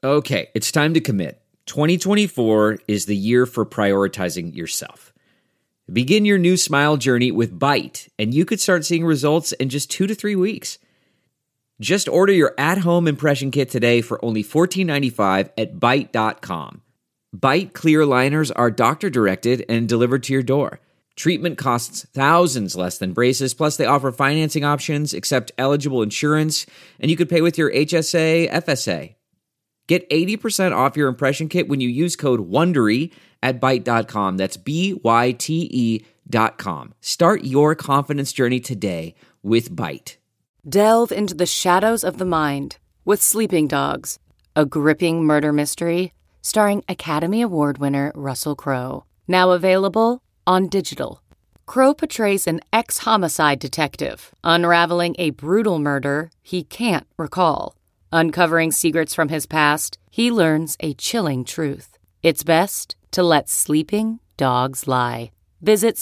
Okay, it's time to commit. 2024 is the year for prioritizing yourself. Begin your new smile journey with Byte, and you could start seeing results in just 2 to 3 weeks. Just order your at-home impression kit today for only $14.95 at Byte.com. Byte clear liners are doctor-directed and delivered to your door. Treatment costs thousands less than braces, plus they offer financing options, accept eligible insurance, and you could pay with your HSA, FSA. Get 80% off your impression kit when you use code WONDERY at Byte.com. That's BYTE.com. Start your confidence journey today with Byte. Delve into the shadows of the mind with Sleeping Dogs, a gripping murder mystery starring Academy Award winner Russell Crowe. Now available on digital. Crowe portrays an ex-homicide detective unraveling a brutal murder he can't recall. Uncovering secrets from his past, he learns a chilling truth. It's best to let sleeping dogs lie. Visit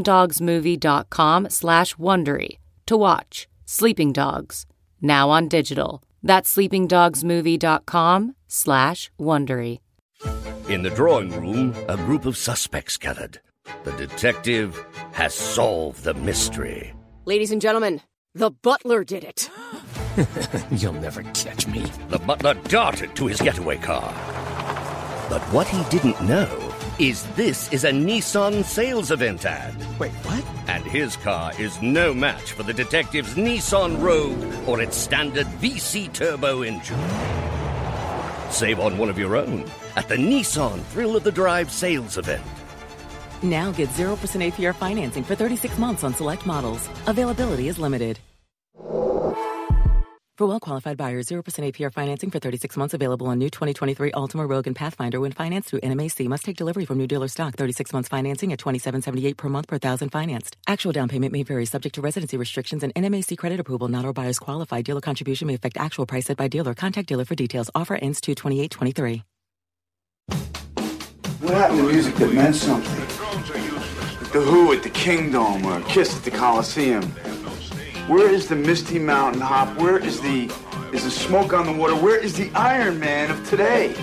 sleepingdogsmovie.com/Wondery to watch Sleeping Dogs, now on digital. That's sleepingdogsmovie.com/Wondery. In the drawing room, a group of suspects gathered. The detective has solved the mystery. Ladies and gentlemen, the butler did it. You'll never catch me. The butler darted to his getaway car. But what he didn't know is this is a Nissan sales event ad. Wait, what? And his car is no match for the detective's Nissan Rogue or its standard VC turbo engine. Save on one of your own at the Nissan Thrill of the Drive sales event. Now get 0% APR financing for 36 months on select models. Availability is limited. For well-qualified buyers, 0% APR financing for 36 months available on new 2023 Altima, Rogue, and Pathfinder when financed through NMAC. Must take delivery from new dealer stock. 36 months financing at $27.78 per month per thousand financed. Actual down payment may vary subject to residency restrictions and NMAC credit approval. Not all buyers qualify. Dealer contribution may affect actual price set by dealer. Contact dealer for details. Offer ends 2/28/23. What happened to music that meant something? The Who at the Kingdom or Kiss at the Coliseum. Where is the Misty Mountain Hop? Where is the Smoke on the Water? Where is the Iron Man of today?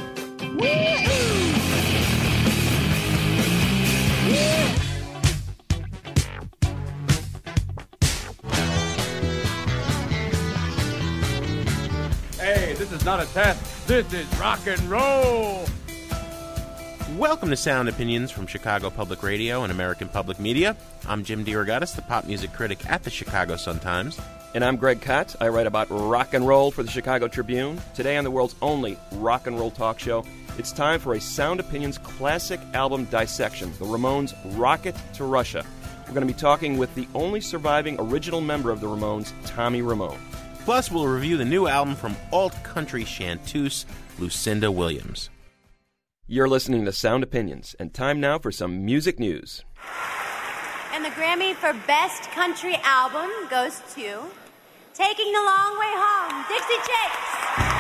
Hey, this is not a test. This is rock and roll. Welcome to Sound Opinions from Chicago Public Radio and American Public Media. I'm Jim DeRogatis, the pop music critic at the Chicago Sun-Times. And I'm Greg Kot. I write about rock and roll for the Chicago Tribune. Today on the world's only rock and roll talk show, it's time for a Sound Opinions classic album dissection, the Ramones' Rocket to Russia. We're going to be talking with the only surviving original member of the Ramones, Tommy Ramone. Plus, we'll review the new album from alt-country chanteuse Lucinda Williams. You're listening to Sound Opinions, and time now for some music news. And the Grammy for Best Country Album goes to Taking the Long Way Home, Dixie Chicks.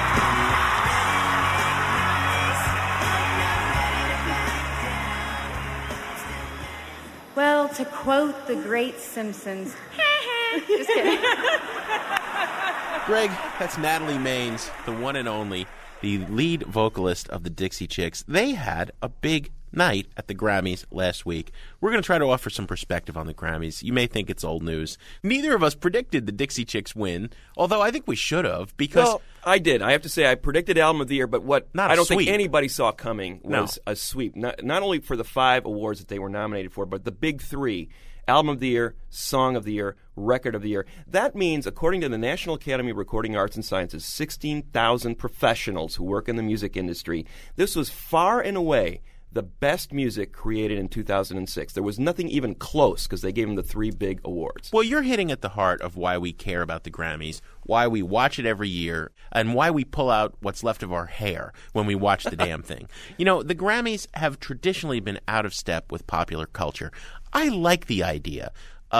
Well, to quote the great Simpsons, just kidding. Greg, that's Natalie Maines, the one and only, the lead vocalist of the Dixie Chicks. They had a big night at the Grammys last week. We're going to try to offer some perspective on the Grammys. You may think it's old news. Neither of us predicted the Dixie Chicks win, although I think we should have, because... Well, I did. I have to say, I predicted Album of the Year, but what I don't think anybody saw coming was a sweep. Not only for the 5 awards that they were nominated for, but the big 3. Album of the Year, Song of the Year, Record of the Year. That means, according to the National Academy of Recording Arts and Sciences, 16,000 professionals who work in the music industry. This was far and away the best music created in 2006. There was nothing even close because they gave them the 3 big awards. Well, you're hitting at the heart of why we care about the Grammys, why we watch it every year, and why we pull out what's left of our hair when we watch the damn thing. You know, the Grammys have traditionally been out of step with popular culture. I like the idea of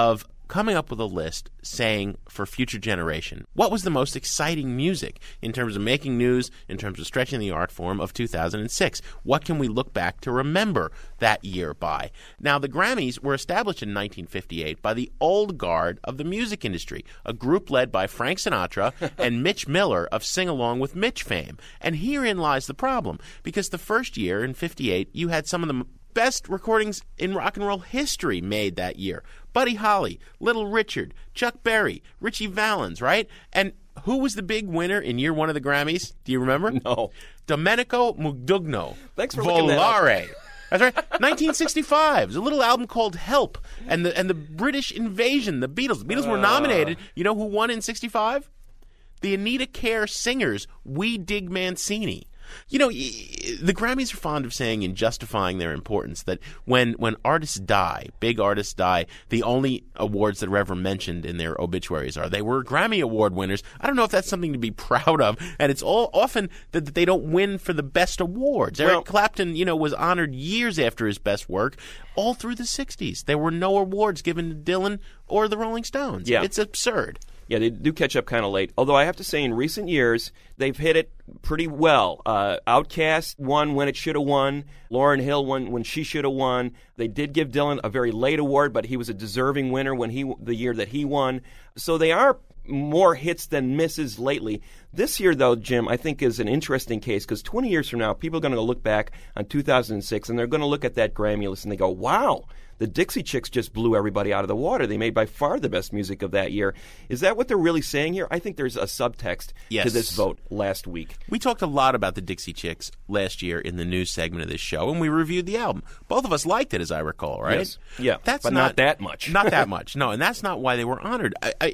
coming up with a list saying for future generation, what was the most exciting music in terms of making news, in terms of stretching the art form of 2006? What can we look back to remember that year by? Now, the Grammys were established in 1958 by the old guard of the music industry, a group led by Frank Sinatra and Mitch Miller of Sing Along with Mitch fame. And herein lies the problem, because the first year, in 58, you had some of the best recordings in rock and roll history made that year. Buddy Holly, Little Richard, Chuck Berry, Richie Valens, right? And who was the big winner in year one of the Grammys? Do you remember? No. Domenico Modugno. Thanks for looking that up. That's right. 1965. There's a little album called Help and the British Invasion, the Beatles. The Beatles were nominated. You know who won in 65? The Anita Kerr Singers, We Dig Mancini. You know, the Grammys are fond of saying and justifying their importance that when artists die, big artists die, the only awards that are ever mentioned in their obituaries are they were Grammy Award winners. I don't know if that's something to be proud of, and it's all often that they don't win for the best awards. Eric Clapton, was honored years after his best work, all through the 60s. There were no awards given to Dylan or the Rolling Stones. Yeah. It's absurd. Yeah, they do catch up kind of late. Although I have to say, in recent years, they've hit it pretty well. Outkast won when it should have won. Lauryn Hill won when she should have won. They did give Dylan a very late award, but he was a deserving winner the year that he won. So they are more hits than misses lately. This year, though, Jim, I think is an interesting case because 20 years from now, people are going to look back on 2006 and they're going to look at that Grammy list and they go, wow, the Dixie Chicks just blew everybody out of the water. They made by far the best music of that year. Is that what they're really saying here? I think there's a subtext to this vote last week. We talked a lot about the Dixie Chicks last year in the news segment of this show, and we reviewed the album. Both of us liked it, as I recall, right? Yes. Yeah, but not that much. Not that much, no, and that's not why they were honored.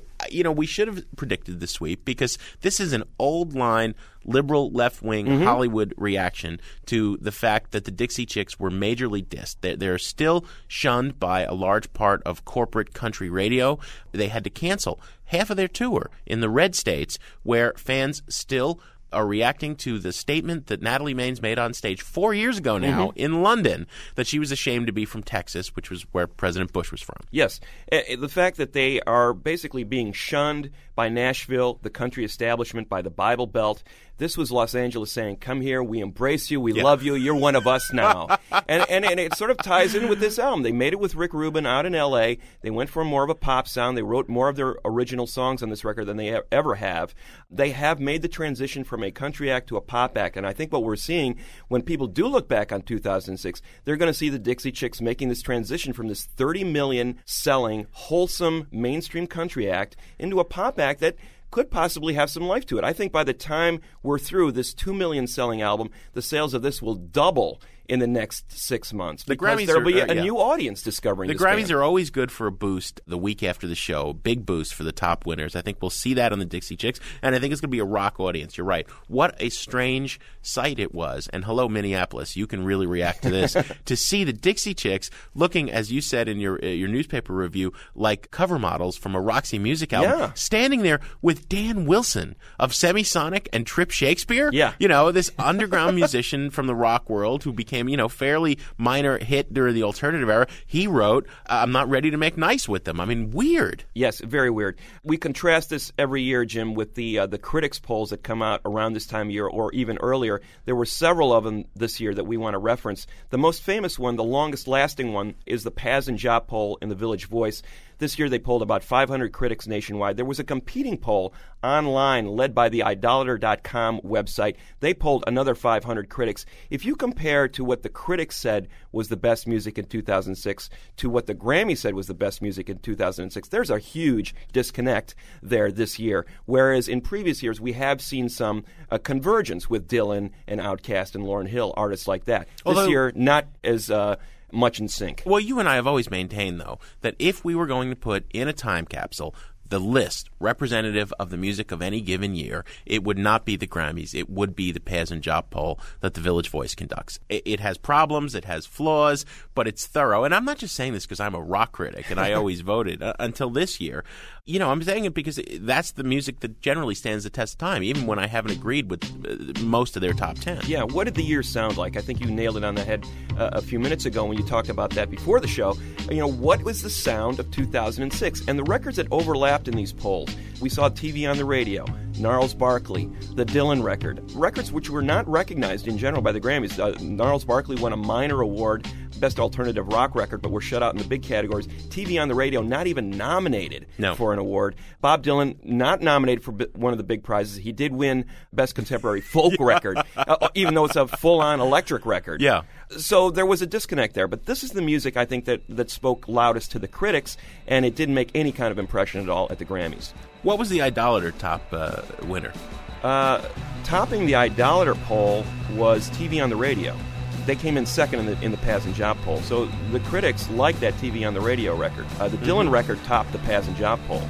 We should have predicted the sweep because this is an old line liberal left-wing Hollywood reaction to the fact that the Dixie Chicks were majorly dissed. They're still shunned by a large part of corporate country radio. They had to cancel half of their tour in the red states where fans still are reacting to the statement that Natalie Maines made on stage 4 years ago now in London that she was ashamed to be from Texas, which was where President Bush was from. Yes. The fact that they are basically being shunned by Nashville, the country establishment, by the Bible Belt. This was Los Angeles saying, come here, we embrace you, we love you, you're one of us now. and it sort of ties in with this album. They made it with Rick Rubin out in L.A. They went for more of a pop sound. They wrote more of their original songs on this record than they ever have. They have made the transition from a country act to a pop act. And I think what we're seeing when people do look back on 2006, they're going to see the Dixie Chicks making this transition from this 30 million selling, wholesome mainstream country act into a pop act that could possibly have some life to it. I think by the time we're through this 2 million selling album, the sales of this will double in the next 6 months. Because there will be a new audience discovering this Grammys band. are always good for a boost the week after the show, big boost for the top winners. I think we'll see that on the Dixie Chicks, and I think it's going to be a rock audience. You're right. What a strange sight it was, and hello, Minneapolis, you can really react to this, to see the Dixie Chicks looking, as you said in your newspaper review, like cover models from a Roxy Music album, standing there with Dan Wilson of Semisonic and Trip Shakespeare. Yeah. This underground musician from the rock world who became fairly minor hit during the alternative era. He wrote, I'm not ready to make nice with them. I mean, weird. Yes, very weird. We contrast this every year, Jim, with the critics polls that come out around this time of year or even earlier. There were several of them this year that we want to reference. The most famous one, the longest lasting one, is the Paz and Job poll in the Village Voice. This year they polled about 500 critics nationwide. There was a competing poll online led by the idolater.com website. They polled another 500 critics. If you compare to what the critics said was the best music in 2006 to what the Grammy said was the best music in 2006, there's a huge disconnect there this year. Whereas in previous years we have seen some convergence with Dylan and Outkast and Lauryn Hill, artists like that. This year, not as much in sync. Well, you and I have always maintained, though, that if we were going to put in a time capsule the list representative of the music of any given year, it would not be the Grammys. It would be the Paz and Jop poll that the Village Voice conducts. It has problems, it has flaws, but it's thorough. And I'm not just saying this because I'm a rock critic and I always voted until this year. You know, I'm saying it because that's the music that generally stands the test of time, even when I haven't agreed with most of their top 10. Yeah, what did the year sound like? I think you nailed it on the head a few minutes ago when you talked about that before the show. You know, what was the sound of 2006? And the records that overlapped in these polls. We saw TV on the Radio, Gnarls Barkley, the Dylan record, records which were not recognized in general by the Grammys. Gnarls Barkley won a minor award, Best Alternative Rock Record, but were shut out in the big categories. TV on the Radio, not even nominated for an award. Bob Dylan, not nominated for one of the big prizes. He did win Best Contemporary Folk Record, even though it's a full-on electric record. Yeah. So there was a disconnect there. But this is the music, I think, that spoke loudest to the critics, and it didn't make any kind of impression at all at the Grammys. What was the Idolater top winner? Topping the Idolater poll was TV on the Radio. They came in second in the Paz and Jop poll. So the critics liked that TV on the Radio record. The Dylan record topped the Paz and Jop poll.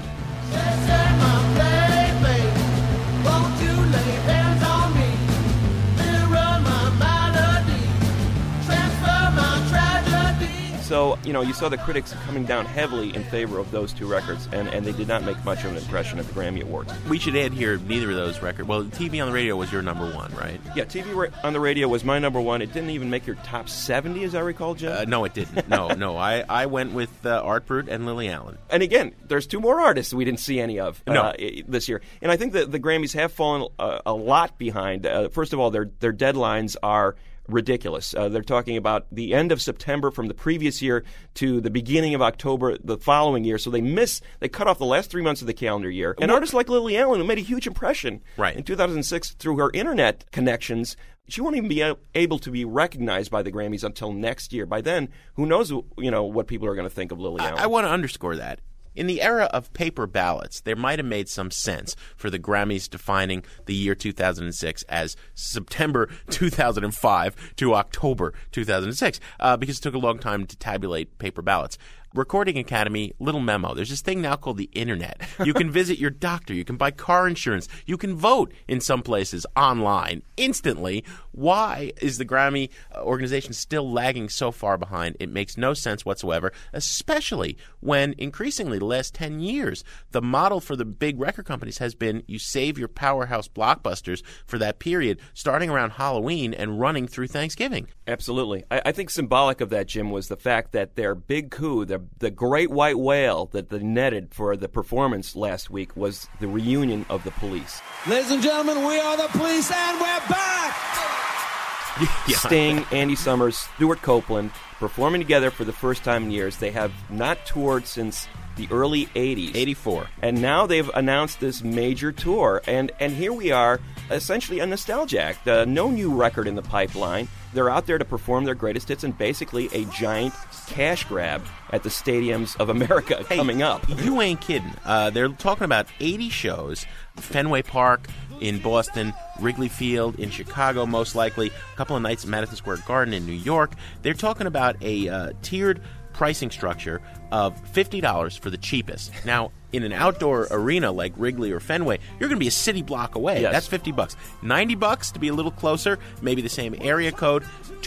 So, you know, you saw the critics coming down heavily in favor of those two records, and they did not make much of an impression at the Grammy Awards. We should add here, neither of those records. Well, TV on the Radio was your number one, right? Yeah, TV on the Radio was my number one. It didn't even make your top 70, as I recall, Jim. No, it didn't. No. I went with Art Brut and Lily Allen. And again, there's two more artists we didn't see any of this year. And I think that the Grammys have fallen a lot behind. First of all, their deadlines are ridiculous. They're talking about the end of September from the previous year to the beginning of October the following year. So they cut off the last 3 months of the calendar year. And artists like Lily Allen, who made a huge impression in 2006 through her internet connections, she won't even be able to be recognized by the Grammys until next year. By then, who knows what people are going to think of Lily Allen. I want to underscore that. In the era of paper ballots, there might have made some sense for the Grammys defining the year 2006 as September 2005 to October 2006 because it took a long time to tabulate paper ballots. Recording Academy, little memo. There's this thing now called the Internet. You can visit your doctor. You can buy car insurance. You can vote in some places online instantly. Why is the Grammy organization still lagging so far behind? It makes no sense whatsoever, especially when increasingly the last 10 years, the model for the big record companies has been you save your powerhouse blockbusters for that period, starting around Halloween and running through Thanksgiving. Absolutely. I think symbolic of that, Jim, was the fact that their big coup, the great white whale that they netted for the performance last week was the reunion of the Police. Ladies and gentlemen, we are the Police, and we're back! Sting, Andy Summers, Stuart Copeland, performing together for the first time in years. They have not toured since the early 80s. 84. And now they've announced this major tour. And here we are, essentially a nostalgia act. No new record in the pipeline. They're out there to perform their greatest hits and basically a giant cash grab at the stadiums of America coming up. You ain't kidding. They're talking about 80 shows, Fenway Park in Boston, Wrigley Field in Chicago most likely, a couple of nights at Madison Square Garden in New York. They're talking about a tiered pricing structure of $50 for the cheapest. Now, in an outdoor arena like Wrigley or Fenway, you're going to be a city block away. Yes. That's $50. $90 to be a little closer, maybe the same area code.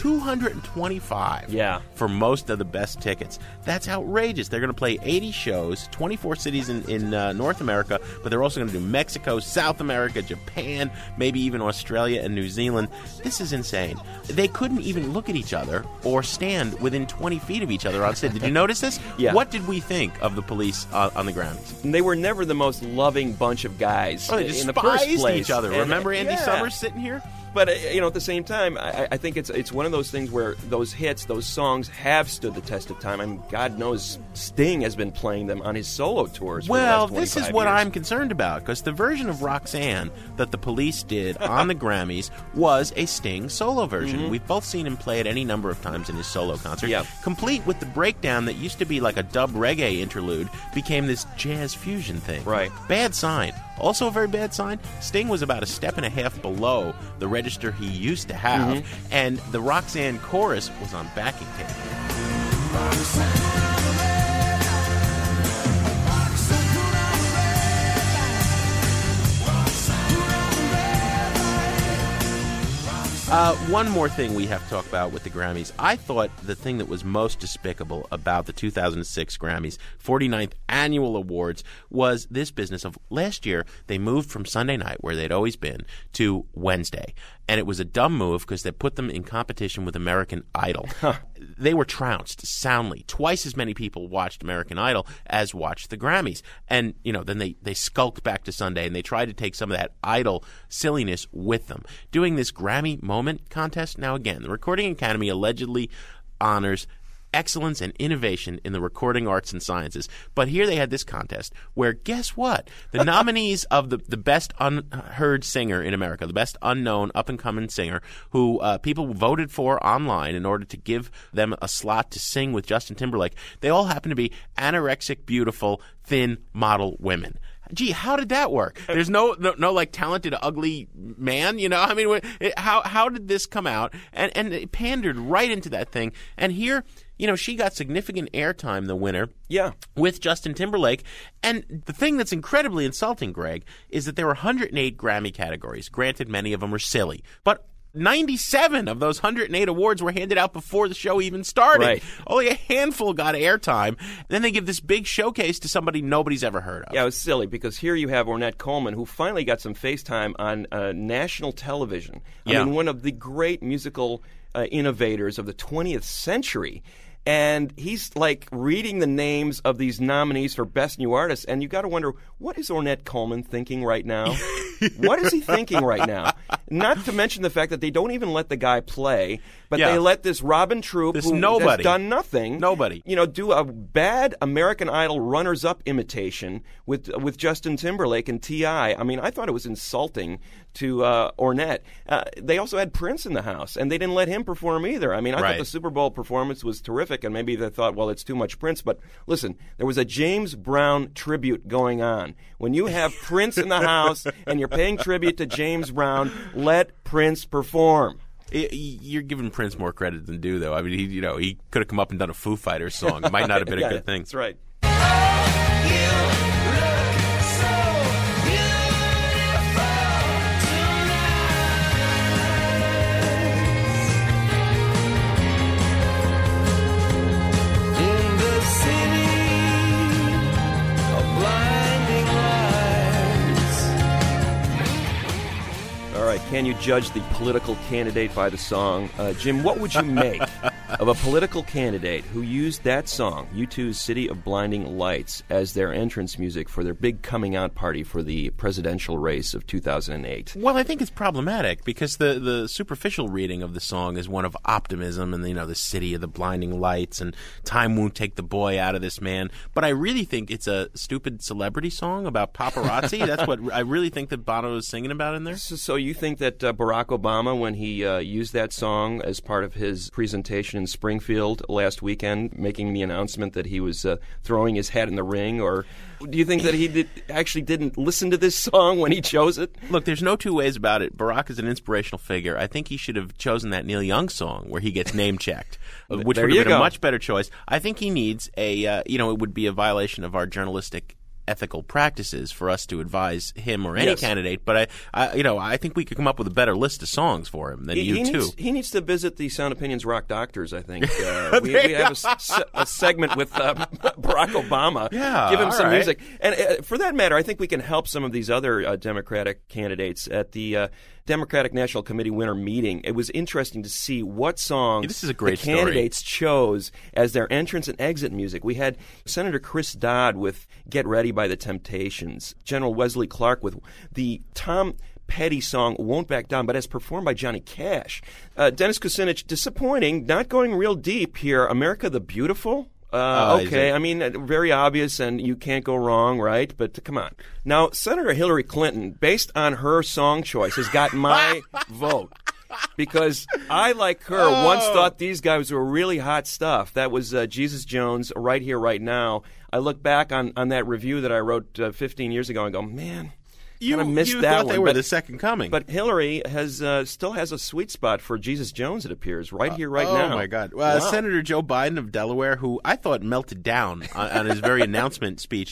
$225 for most of the best tickets. That's outrageous. They're going to play 80 shows, 24 cities in North America, but they're also going to do Mexico, South America, Japan, maybe even Australia and New Zealand. This is insane. They couldn't even look at each other or stand within 20 feet of each other on stage. Did you notice this? Yeah. What did we think of the Police on the Grammys? They were never the most loving bunch of guys they in the first place. Each other. Remember Andy Summers sitting here? But, at the same time, I think it's one of those things where those hits, those songs have stood the test of time. I mean, God knows Sting has been playing them on his solo tours for the last 25 this is what I'm concerned about, because the version of Roxanne that the Police did on the Grammys was a Sting solo version. Mm-hmm. We've both seen him play it any number of times in his solo concert. Yep. Complete with the breakdown that used to be like a dub reggae interlude became this jazz fusion thing. Right. Bad sign. Also a very bad sign, Sting was about a step and a half below the register he used to have, and the Roxanne chorus was on backing tape. One more thing we have to talk about with the Grammys. I thought the thing that was most despicable about the 2006 Grammys, 49th Annual Awards, was this business of last year they moved from Sunday night, where they'd always been, to Wednesday. And it was a dumb move because they put them in competition with American Idol. They were trounced soundly. Twice as many people watched American Idol as watched the Grammys. And, then they skulked back to Sunday and they tried to take some of that Idol silliness with them. Doing this Grammy Moment contest, now again, the Recording Academy allegedly honors excellence and innovation in the recording arts and sciences. But here they had this contest where, guess what? The nominees of the best unheard singer in America, the best unknown up-and-coming singer, who people voted for online in order to give them a slot to sing with Justin Timberlake, they all happen to be anorexic, beautiful, thin model women. Gee, how did that work? There's no like talented ugly man, I mean, how did this come out? And it pandered right into that thing. And here, she got significant airtime, the winner. Yeah. With Justin Timberlake. And the thing that's incredibly insulting, Greg, is that there were 108 Grammy categories. Granted, many of them are silly, but 97 of those 108 awards were handed out before the show even started. Right. Only a handful got airtime. Then they give this big showcase to somebody nobody's ever heard of. Yeah, it was silly because here you have Ornette Coleman, who finally got some face time on national television. I mean, one of the great musical innovators of the 20th century. And he's like reading the names of these nominees for Best New Artist, and you got to wonder, what is Ornette Coleman thinking right now? What is he thinking right now? Not to mention the fact that they don't even let the guy play, but they let this Robin Troupe, who has done nothing, do a bad American Idol runners-up imitation with Justin Timberlake and T.I. I mean, I thought it was insulting to Ornette. They also had Prince in the house, and they didn't let him perform either. I mean, I thought the Super Bowl performance was terrific, and maybe they thought, well, it's too much Prince. But listen, there was a James Brown tribute going on. When you have Prince in the house and you're paying tribute to James Brown, let Prince perform. You're giving Prince more credit than due, though. I mean, he could have come up and done a Foo Fighters song. It might not have been a good thing. That's right. Can you judge the political candidate by the song? Jim, what would you make of a political candidate who used that song, U2's City of Blinding Lights, as their entrance music for their big coming out party for the presidential race of 2008? Well, I think it's problematic because the superficial reading of the song is one of optimism and, the city of the blinding lights and time won't take the boy out of this man. But I really think it's a stupid celebrity song about paparazzi. That's what I really think that Bono is singing about in there. So you think that Barack Obama, when he used that song as part of his presentation in Springfield last weekend, making the announcement that he was throwing his hat in the ring, or do you think that he actually didn't listen to this song when he chose it? Look, there's no two ways about it. Barack is an inspirational figure. I think he should have chosen that Neil Young song where he gets name-checked, which would have been a much better choice. I think he needs it would be a violation of our journalistic ethical practices for us to advise him or any candidate, but I think we could come up with a better list of songs for him than U2. He needs to visit the Sound Opinions Rock Doctors, I think. We have a segment with Barack Obama. Yeah, give him some music. And for that matter, I think we can help some of these other Democratic candidates at the Democratic National Committee winter meeting. It was interesting to see what songs this is a great the candidates chose as their entrance and exit music. We had Senator Chris Dodd with Get Ready by the Temptations, General Wesley Clark with the Tom Petty song Won't Back Down, but as performed by Johnny Cash. Dennis Kucinich, disappointing, not going real deep here. America the Beautiful? Okay, I mean, very obvious, and you can't go wrong, right? But come on. Now, Senator Hillary Clinton, based on her song choice, has got my vote. Because I, like her, once thought these guys were really hot stuff. That was Jesus Jones, Right Here, Right Now. I look back on that review that I wrote 15 years ago and go, man, you missed that thought one. They were the second coming. But Hillary still has a sweet spot for Jesus Jones, it appears, right here, right now. Oh, my God. Wow. Senator Joe Biden of Delaware, who I thought melted down on his very announcement speech,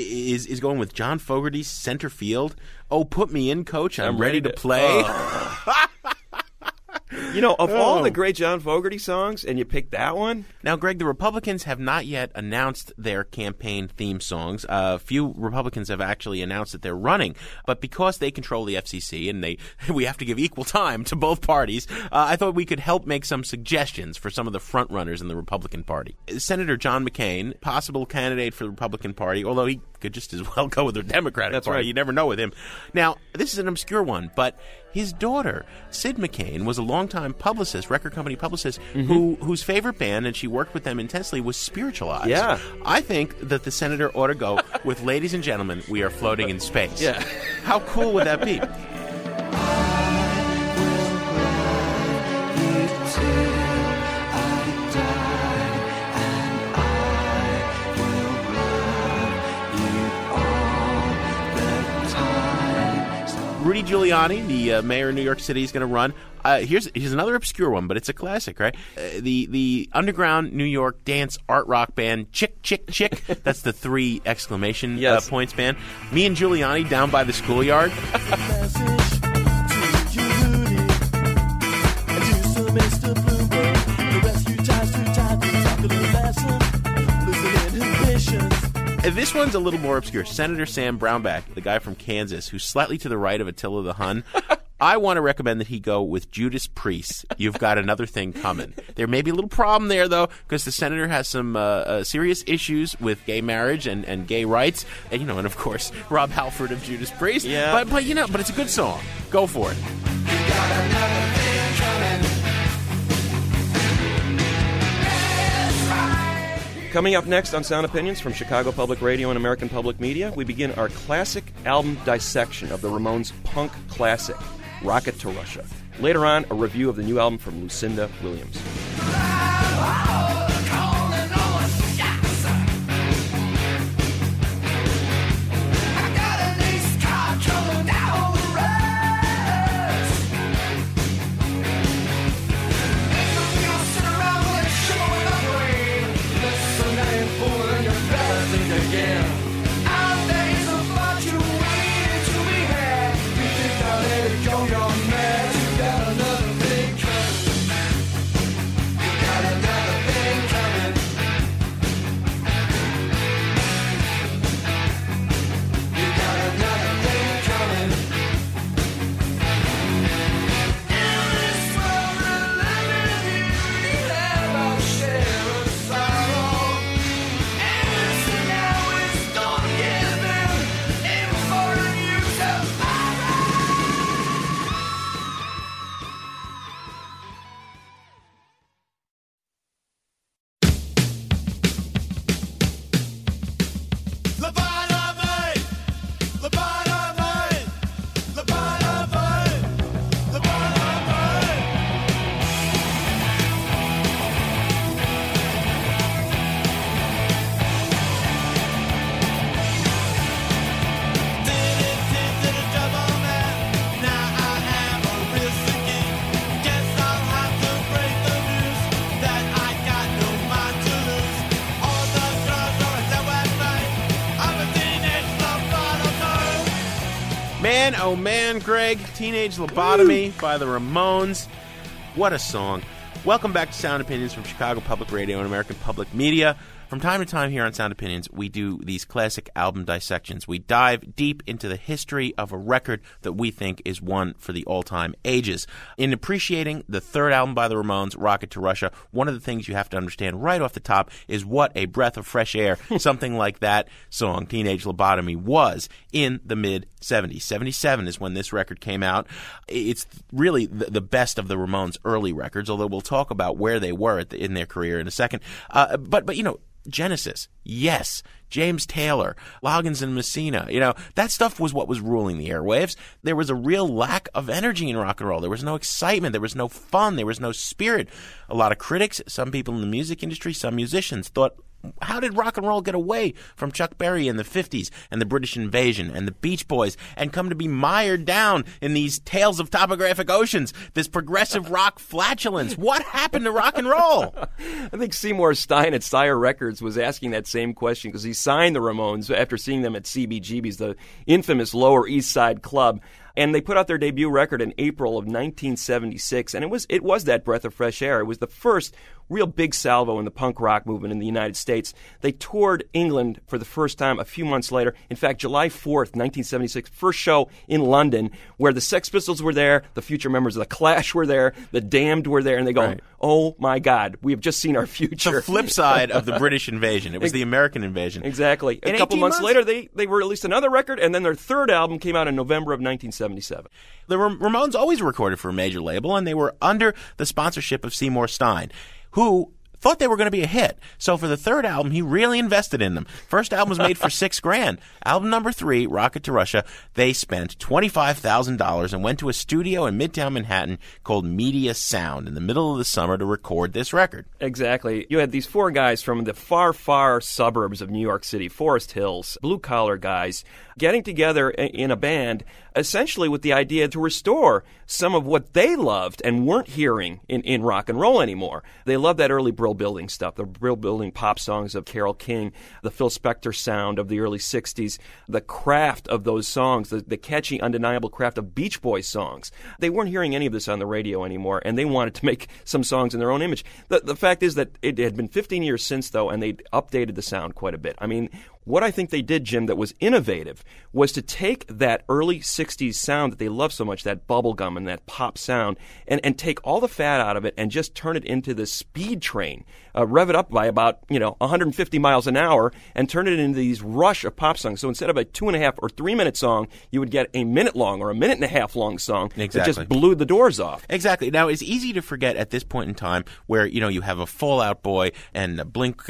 is going with John Fogerty's Center Field. Oh, put me in, coach. I'm ready to play. Of all the great John Fogerty songs, and you picked that one? Now, Greg, the Republicans have not yet announced their campaign theme songs. A few Republicans have actually announced that they're running. But because they control the FCC and we have to give equal time to both parties, I thought we could help make some suggestions for some of the front runners in the Republican Party. Senator John McCain, possible candidate for the Republican Party, although he could just as well go with the Democratic That's Party. Right. You never know with him. Now, this is an obscure one, but his daughter, Sid McCain, was a longtime publicist, record company publicist, whose favorite band, and she worked with them intensely, was Spiritualized. Yeah. I think that the senator ought to go with Ladies and Gentlemen, We Are Floating in Space. Yeah. How cool would that be? Rudy Giuliani, the mayor of New York City, is going to run. Here's another obscure one, but it's a classic, right? The underground New York dance art rock band Chick Chick Chick. That's the 3 exclamation points band. Me and Giuliani down by the schoolyard. This one's a little more obscure. Senator Sam Brownback, the guy from Kansas, who's slightly to the right of Attila the Hun. I want to recommend that he go with Judas Priest. You've got another thing coming. There may be a little problem there, though, because the senator has some serious issues with gay marriage and gay rights. And, and of course, Rob Halford of Judas Priest. Yeah. But it's a good song. Go for it. Coming up next on Sound Opinions from Chicago Public Radio and American Public Media, we begin our classic album dissection of the Ramones' punk classic, Rocket to Russia. Later on, a review of the new album from Lucinda Williams. Man, oh man, Greg, Teenage Lobotomy by the Ramones. What a song. Welcome back to Sound Opinions from Chicago Public Radio and American Public Media. From time to time here on Sound Opinions, we do these classic album dissections. We dive deep into the history of a record that we think is one for the all-time ages. In appreciating the third album by the Ramones, Rocket to Russia, one of the things you have to understand right off the top is what a breath of fresh air something like that song, Teenage Lobotomy, was in the mid-'70s. 77 is when this record came out. It's really the best of the Ramones' early records, although we'll talk about where they were in their career in a second. But you know, Genesis, yes. James Taylor, Loggins and Messina, that stuff was what was ruling the airwaves. There was a real lack of energy in rock and roll. There was no excitement. There was no fun. There was no spirit. A lot of critics, some people in the music industry, some musicians thought, how did rock and roll get away from Chuck Berry in the 50s and the British Invasion and the Beach Boys and come to be mired down in these tales of topographic oceans, this progressive rock flatulence? What happened to rock and roll? I think Seymour Stein at Sire Records was asking that same question because he signed the Ramones after seeing them at CBGB's, the infamous Lower East Side club. And they put out their debut record in April of 1976, and it was that breath of fresh air. It was the first real big salvo in the punk rock movement in the United States. They toured England for the first time a few months later. In fact, July 4th, 1976, first show in London, where the Sex Pistols were there, the future members of The Clash were there, the Damned were there, and they go, oh my God, we have just seen our future. The flip side of the British invasion. It was the American invasion. Exactly. A couple months later, they released another record, and then their third album came out in November of 1977. The Ramones always recorded for a major label, and they were under the sponsorship of Seymour Stein, who thought they were going to be a hit. So for the third album, he really invested in them. First album was made for $6,000. Album number 3, Rocket to Russia, they spent $25,000 and went to a studio in Midtown Manhattan called Media Sound in the middle of the summer to record this record. Exactly. You had these 4 guys from the far, far suburbs of New York City, Forest Hills, blue-collar guys, getting together in a band essentially with the idea to restore some of what they loved and weren't hearing in rock and roll anymore. They loved that early Brill Building stuff, the Brill Building pop songs of Carole King, the Phil Spector sound of the early 60s, the craft of those songs, the catchy, undeniable craft of Beach Boys songs. They weren't hearing any of this on the radio anymore, and they wanted to make some songs in their own image. The fact is that it had been 15 years since, though, and they'd updated the sound quite a bit. I mean, what I think they did, Jim, that was innovative was to take that early 60s sound that they loved so much, that bubblegum and that pop sound, and take all the fat out of it and just turn it into this speed train, rev it up by about 150 miles an hour and turn it into these rush of pop songs. So instead of a 2.5 or 3 minute song, you would get a minute long or a minute and a half long song that just blew the doors off. Exactly. Now, it's easy to forget at this point in time where, you have a Fall Out Boy and Blink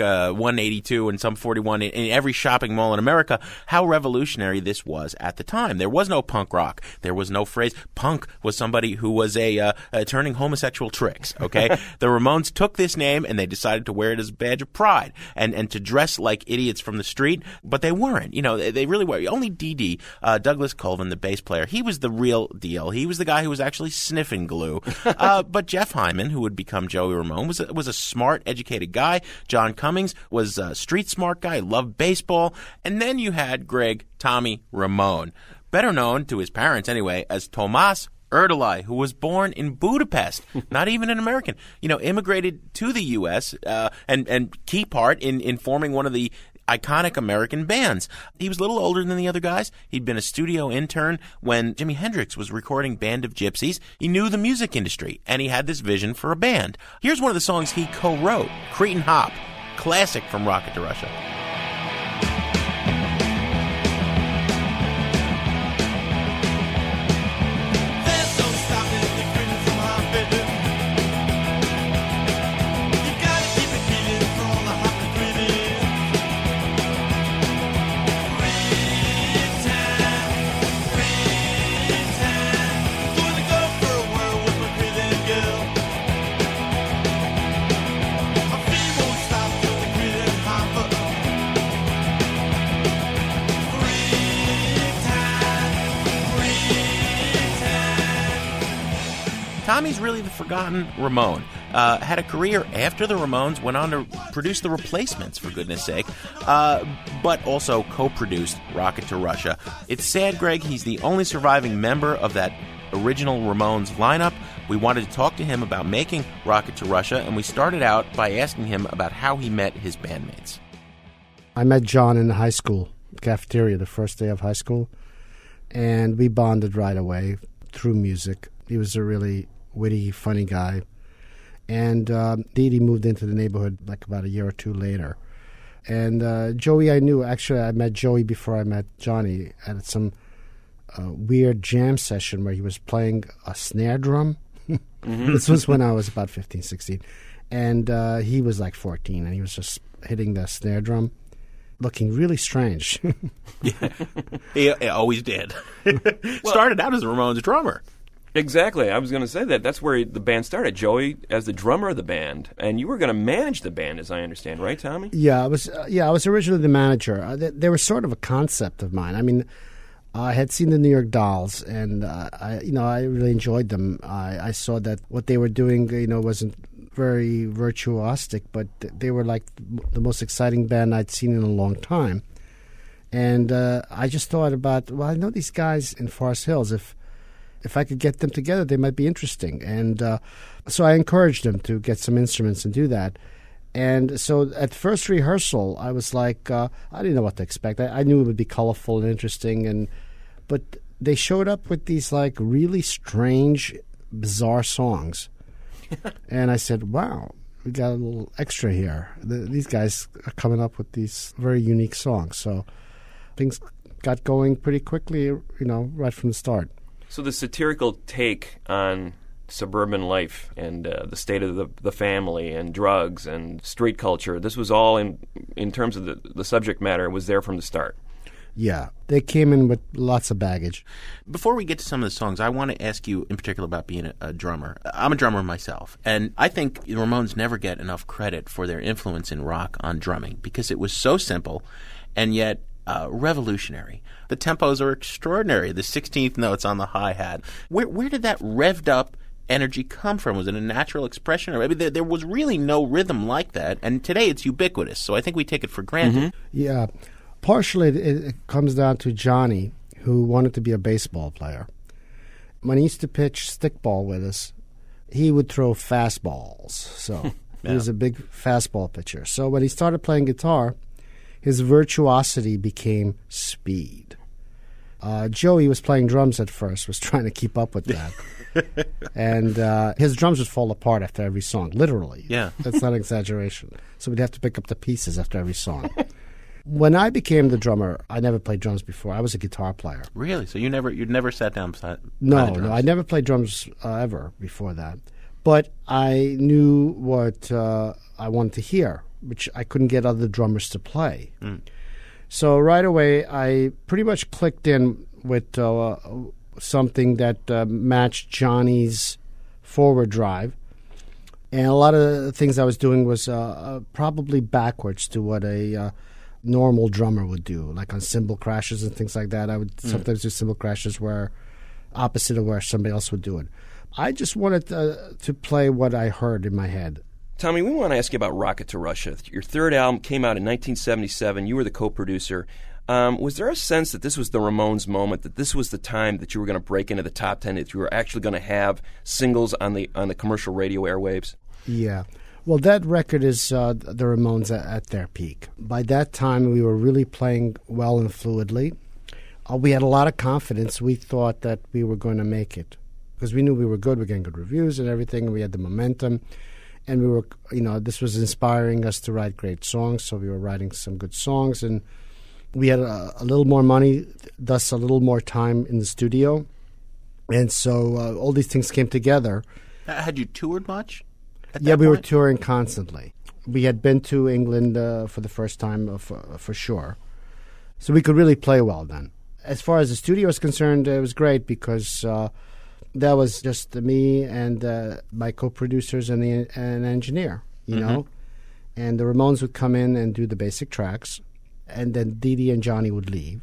182 and Sum 41 in every shopping mall in America, how revolutionary this was at the time. There was no punk rock. There was no phrase. Punk was somebody who was turning homosexual tricks, okay? The Ramones took this name and they decided to wear it as a badge of pride and to dress like idiots from the street, but they weren't. They really were. Only D.D., Douglas Colvin, the bass player, he was the real deal. He was the guy who was actually sniffing glue. But Jeff Hyman, who would become Joey Ramone, was a smart, educated guy. John Cummings was a street smart guy, loved baseball. And then you had Greg Tommy Ramone, better known to his parents anyway as Tomas Erdely, who was born in Budapest, not even an American, immigrated to the U.S. And key part in forming one of the iconic American bands. He was a little older than the other guys. He'd been a studio intern when Jimi Hendrix was recording Band of Gypsies. He knew the music industry, and he had this vision for a band. Here's one of the songs he co-wrote, Cretin Hop, classic from Rocket to Russia. Tommy's really the forgotten Ramone. Had a career after the Ramones, went on to produce The Replacements, for goodness sake, but also co-produced Rocket to Russia. It's sad, Greg, he's the only surviving member of that original Ramones lineup. We wanted to talk to him about making Rocket to Russia, and we started out by asking him about how he met his bandmates. I met John in the high school cafeteria the first day of high school, and we bonded right away through music. He was a really witty, funny guy. And Dee Dee moved into the neighborhood like about a year or two later. And Joey I knew. Actually, I met Joey before I met Johnny at some weird jam session where he was playing a snare drum. Mm-hmm. This was when I was about 15, 16. And he was like 14, and he was just hitting the snare drum, looking really strange. Yeah, he always did. Started out as a Ramones drummer. Exactly. I was going to say that. That's where the band started. Joey as the drummer of the band, and you were going to manage the band, as I understand, right, Tommy? Yeah, I was originally the manager. They were sort of a concept of mine. I mean, I had seen the New York Dolls, and I really enjoyed them. I saw that what they were doing, wasn't very virtuosic, but they were like the most exciting band I'd seen in a long time. And I just thought about, I know these guys in Forest Hills. if I could get them together, they might be interesting. And so I encouraged them to get some instruments and do that. And so at first rehearsal, I was like, I didn't know what to expect. I knew it would be colorful and interesting, but they showed up with these like really strange, bizarre songs. And I said, wow, we got a little extra here. These guys are coming up with these very unique songs. So things got going pretty quickly, right from the start. So the satirical take on suburban life and the state of the family and drugs and street culture, this was all in terms of the subject matter, was there from the start. Yeah, they came in with lots of baggage. Before we get to some of the songs, I want to ask you in particular about being a drummer. I'm a drummer myself, and I think the Ramones never get enough credit for their influence in rock on drumming because it was so simple and yet revolutionary. The tempos are extraordinary. The 16th notes on the hi-hat. Where did that revved up energy come from? Was it a natural expression? Or maybe there was really no rhythm like that, and today it's ubiquitous, so I think we take it for granted. Mm-hmm. Yeah. Partially, it comes down to Johnny, who wanted to be a baseball player. When he used to pitch stickball with us, he would throw fastballs. So he was a big fastball pitcher. So when he started playing guitar, his virtuosity became speed. Joey was playing drums at first, was trying to keep up with that. And his drums would fall apart after every song, literally. Yeah. That's not an exaggeration. So we'd have to pick up the pieces after every song. When I became the drummer, I never played drums before. I was a guitar player. Really? So you'd never sat down beside No, I never played drums ever before that. But I knew what I wanted to hear, which I couldn't get other drummers to play. Mm. So right away, I pretty much clicked in with something that matched Johnny's forward drive. And a lot of the things I was doing was probably backwards to what a normal drummer would do, like on cymbal crashes and things like that. I would sometimes do cymbal crashes where opposite of where somebody else would do it. I just wanted to play what I heard in my head. Tommy, we want to ask you about Rocket to Russia. Your third album came out in 1977. You were the co-producer. Was there a sense that this was the Ramones moment, that this was the time that you were going to break into the top 10, that you were actually going to have singles on the commercial radio airwaves? Yeah. Well, that record is the Ramones at their peak. By that time, we were really playing well and fluidly. We had a lot of confidence. We thought that we were going to make it because we knew we were good. We were getting good reviews and everything, and we had the momentum. And we were, this was inspiring us to write great songs, so we were writing some good songs. And we had a little more money, thus a little more time in the studio. And so all these things came together. Had you toured much? Yeah, we were touring constantly. We had been to England for the first time for sure. So we could really play well then. As far as the studio is concerned, it was great because that was just me and my co-producers and an engineer, you know. And the Ramones would come in and do the basic tracks, and then Dee Dee and Johnny would leave.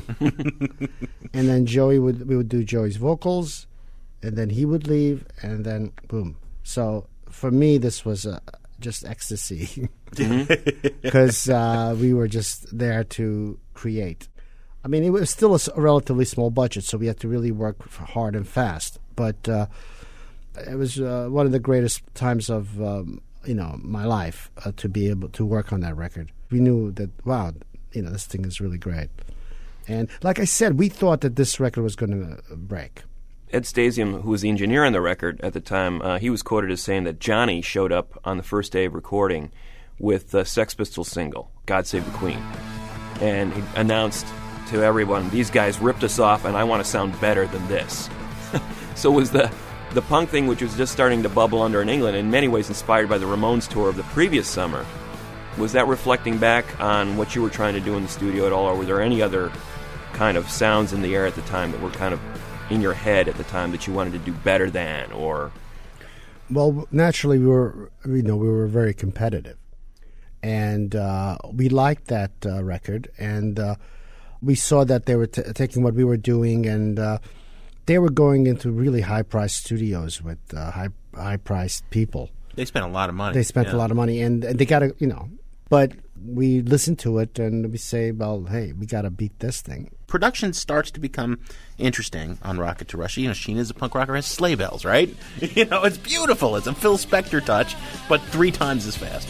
And then we would do Joey's vocals, and then he would leave, and then boom. So for me, this was just ecstasy because we were just there to create. I mean, it was still a relatively small budget, so we had to really work hard and fast. But it was one of the greatest times of my life to be able to work on that record. We knew that, wow, this thing is really great. And like I said, we thought that this record was going to break. Ed Stasium, who was the engineer on the record at the time, he was quoted as saying that Johnny showed up on the first day of recording with the Sex Pistols single, God Save the Queen. And he announced to everyone, these guys ripped us off and I want to sound better than this. So was the punk thing, which was just starting to bubble under in England, in many ways inspired by the Ramones tour of the previous summer, was that reflecting back on what you were trying to do in the studio at all, or were there any other kind of sounds in the air at the time that were kind of in your head at the time that you wanted to do better than, or? Well, naturally, we were very competitive, and we liked that record, and we saw that they were taking what we were doing, and they were going into really high-priced studios with high-priced people. They spent a lot of money. They spent a lot of money, and they got to, but we listen to it and we say, well, hey, we got to beat this thing. Production starts to become interesting on Rocket to Russia. Sheena is a punk rocker, has sleigh bells, right? It's beautiful. It's a Phil Spector touch, but 3 times as fast.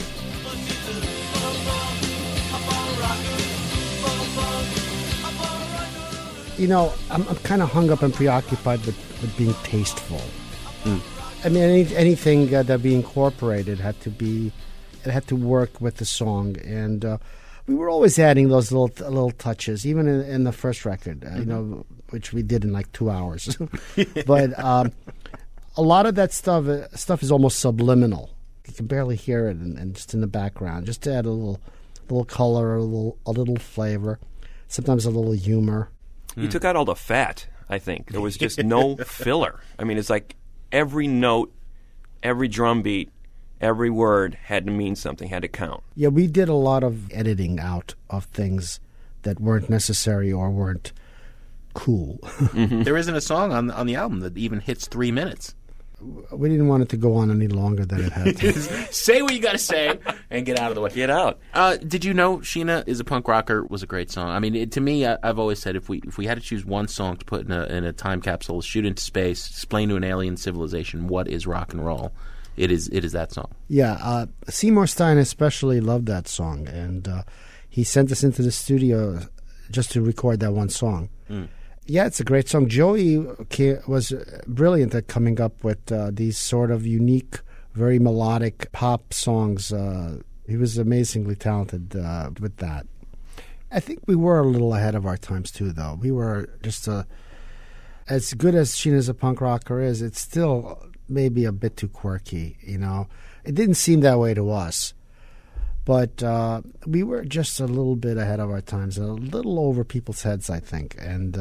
I'm kind of hung up and preoccupied with being tasteful. I mean, anything that we incorporated had to work with the song, and we were always adding those little touches, even in the first record, which we did in like 2 hours. But a lot of that stuff is almost subliminal. You can barely hear it, and just in the background, just to add a little color, a little flavor, sometimes a little humor. You took out all the fat, I think. There was just no filler. I mean, it's like every note, every drum beat, every word had to mean something, had to count. Yeah, we did a lot of editing out of things that weren't necessary or weren't cool. There isn't a song on the album that even hits 3 minutes. We didn't want it to go on any longer than it had to. Say what you got to say and get out of the way. Get out. Did you know Sheena is a Punk Rocker was a great song? I mean, to me, I've always said if we had to choose one song to put in a time capsule, shoot into space, explain to an alien civilization what is rock and roll, it is that song. Yeah, Seymour Stein especially loved that song, and he sent us into the studio just to record that one song. Yeah, it's a great song. Joey was brilliant at coming up with these sort of unique, very melodic pop songs. He was amazingly talented with that. I think we were a little ahead of our times, too, though. We were just as good as Sheena's a Punk Rocker is, it's still maybe a bit too quirky, It didn't seem that way to us. But we were just a little bit ahead of our times, a little over people's heads, I think. And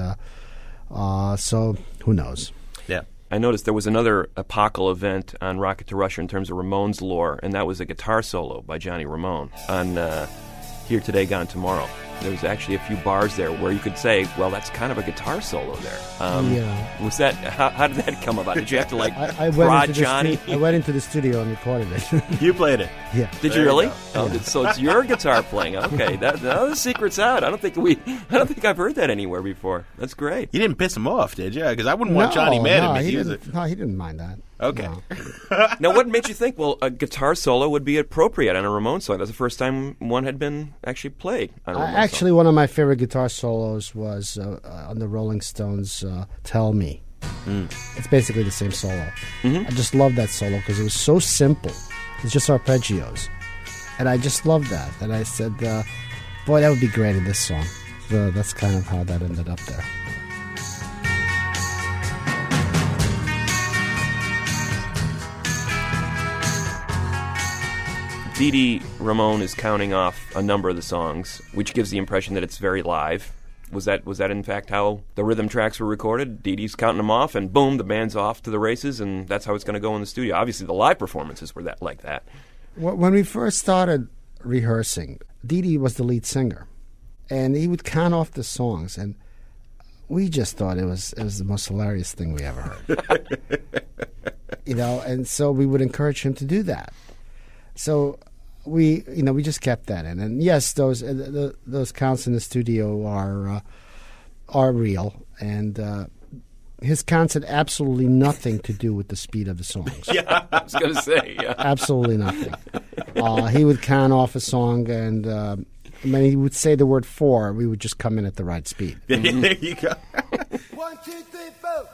so who knows? Yeah. I noticed there was another apocal event on Rocket to Russia in terms of Ramones lore, and that was a guitar solo by Johnny Ramone on Here Today, Gone Tomorrow. There was actually a few bars there where you could say, well, that's kind of a guitar solo there. Yeah. Was that, how did that come about? Did you have to, prod Johnny? I went into the studio and recorded it. You played it? Yeah. Did you really? Oh, yeah. So it's your guitar playing. Okay. Now the secret's out. I don't think I've heard that anywhere before. That's great. You didn't piss him off, did you? Because I wouldn't want Johnny mad at me. No, he didn't mind that. Okay. No. Now, what made you think, well, a guitar solo would be appropriate on a Ramones song? That's the first time one had been actually played on a Ramones song. Actually, one of my favorite guitar solos was on the Rolling Stones' Tell Me. It's basically the same solo. I just love that solo because it was so simple. It's just arpeggios. And I just loved that. And I said, boy, that would be great in this song. So that's kind of how that ended up there. Dee Dee Ramone is counting off a number of the songs, which gives the impression that it's very live. Was that in fact how the rhythm tracks were recorded? Dee Dee's counting them off, and boom, the band's off to the races, and that's how it's going to go in the studio. Obviously, the live performances were like that. When we first started rehearsing, Dee Dee was the lead singer, and he would count off the songs, and we just thought it was the most hilarious thing we ever heard. And so we would encourage him to do that. So we just kept that in, and yes, those counts in the studio are real, and his counts had absolutely nothing to do with the speed of the songs. Yeah, I was going to say, yeah, absolutely nothing. He would count off a song, and when he would say the word 4, we would just come in at the right speed. There you go. 1, 2, 3, 4.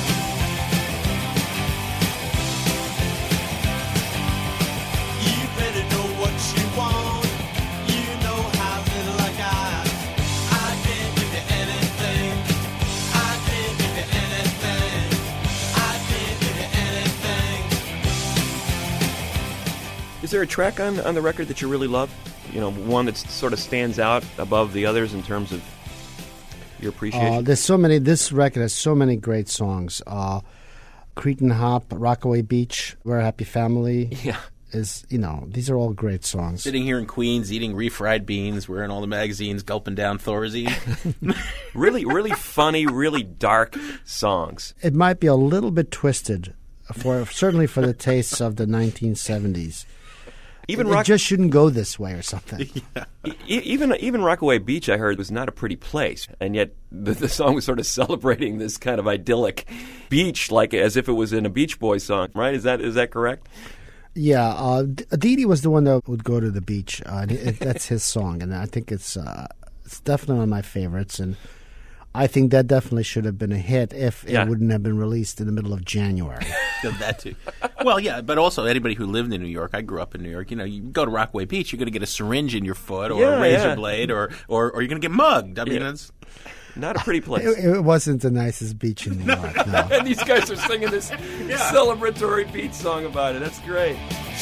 Is there a track on the record that you really love? One that sort of stands out above the others in terms of your appreciation? There's so many. This record has so many great songs. Cretin Hop, Rockaway Beach, We're a Happy Family. Yeah. These are all great songs. Sitting here in Queens, eating refried beans, wearing all the magazines, gulping down Thorazine. Really, really funny, really dark songs. It might be a little bit twisted, certainly for the tastes of the 1970s. It just shouldn't go this way or something. Even Rockaway Beach, I heard, was not a pretty place, and yet the song was sort of celebrating this kind of idyllic beach, like as if it was in a Beach Boys song, right? Is that correct? Yeah, Dee was the one that would go to the beach. That's his song, and I think it's definitely one of my favorites, and I think that definitely should have been a hit if it wouldn't have been released in the middle of January. That too. Well, yeah, but also anybody who lived in New York, I grew up in New York, you go to Rockaway Beach, you're going to get a syringe in your foot or a razor blade or you're going to get mugged. I mean, it's not a pretty place. It wasn't the nicest beach in New York, no. And these guys are singing this celebratory beach song about it. That's great.